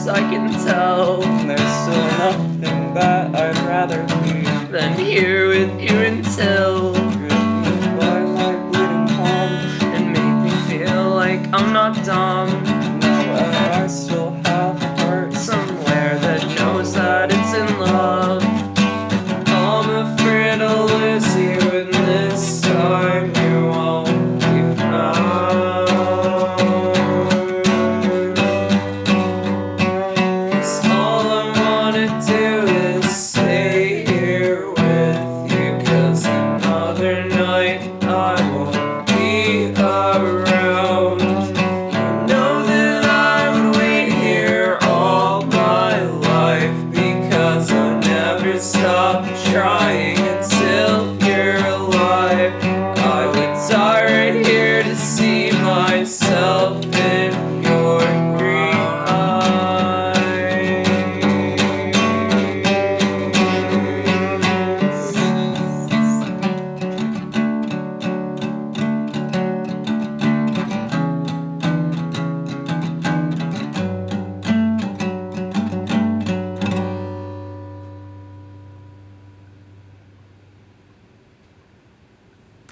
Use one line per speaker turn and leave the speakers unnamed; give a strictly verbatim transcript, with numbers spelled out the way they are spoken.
I can tell.
There's still nothing that I'd rather be
than here with you until
grip me by my bleeding palm
and make me feel like I'm not dumb.
Now I still